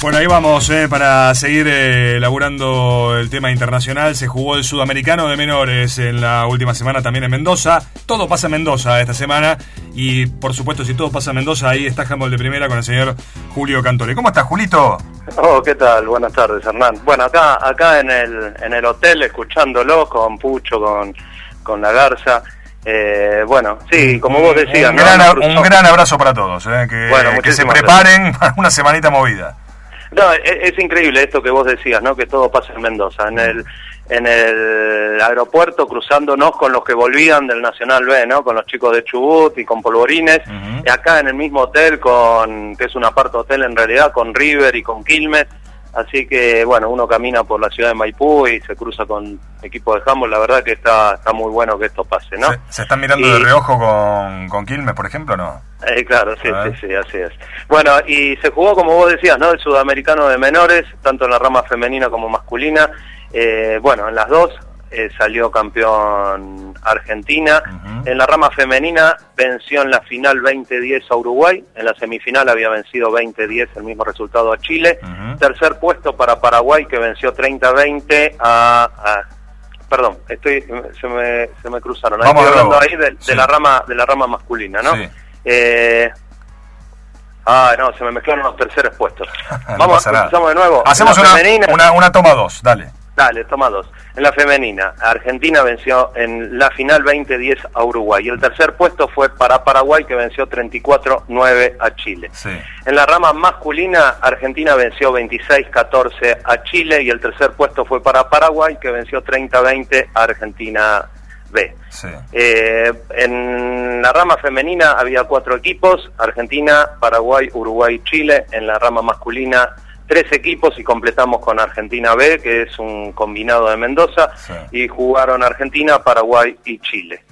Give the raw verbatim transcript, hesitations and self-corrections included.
Bueno, ahí vamos, eh, para seguir eh, elaborando el tema internacional. Se jugó el Sudamericano de Menores en la última semana también en Mendoza. Todo pasa en Mendoza esta semana. Y por supuesto, si todo pasa en Mendoza, ahí está Handball de Primera con el señor Julio Cantore. ¿Cómo estás, Julito? Oh, ¿qué tal? Buenas tardes, Hernán. Bueno, acá acá en el en el hotel, escuchándolo con Pucho, con, con la Garza. Eh, bueno, sí, como vos decías, un, ¿no? gran, un gran abrazo para todos, eh, que, bueno, que se preparen para una semanita movida. No, es, es increíble esto que vos decías, ¿no? Que todo pasa en Mendoza, en el en el aeropuerto, cruzándonos con los que volvían del Nacional B, ¿no? Con los chicos de Chubut y con Polvorines, uh-huh. Y acá en el mismo hotel, con que es un apart hotel en realidad, con River y con Quilmes. Así que, bueno, uno camina por la ciudad de Maipú y se cruza con equipo de handball. La verdad que está está muy bueno que esto pase, ¿no? ¿Se, se están mirando y, de reojo con, con Quilmes, por ejemplo, no? Eh, claro, sí, sí, sí, así es. Bueno, y se jugó, como vos decías, ¿no? El Sudamericano de Menores, tanto en la rama femenina como masculina. Eh, bueno, en las dos eh, salió campeón Argentina. Uh-huh. En la rama femenina venció en la final veinte diez a Uruguay. En la semifinal había vencido veinte diez, el mismo resultado a Chile. Uh-huh. Tercer puesto para Paraguay, que venció treinta veinte a... a perdón, estoy se me, se me cruzaron. Ahí estoy hablando ahí de, de, sí. la rama, de la rama masculina, ¿no? Sí. Eh, ah, no, se me mezclaron los terceros puestos. No Vamos, empezamos de nuevo. Hacemos una, femenina, una, una toma dos, dale. Dale, toma dos. En la femenina, Argentina venció en la final veinte diez a Uruguay. Y el tercer puesto fue para Paraguay, que venció treinta y cuatro nueve a Chile. Sí. En la rama masculina, Argentina venció veintiséis catorce a Chile. Y el tercer puesto fue para Paraguay, que venció treinta veinte a Argentina B. Sí. Eh, en la rama femenina había cuatro equipos: Argentina, Paraguay, Uruguay, Chile. En la rama masculina, tres equipos, y completamos con Argentina B, que es un combinado de Mendoza, sí. Y jugaron Argentina, Paraguay y Chile.